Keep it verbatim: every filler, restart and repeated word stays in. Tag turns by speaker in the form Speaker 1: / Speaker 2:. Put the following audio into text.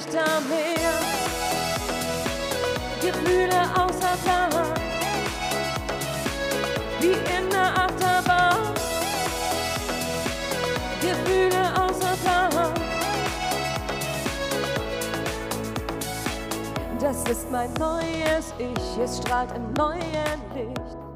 Speaker 1: nicht da mehr. Gefühle außer Plan, wie in der Achterbahn. Gefühle außer Plan. Das ist mein neues Ich, es strahlt im neuen Licht.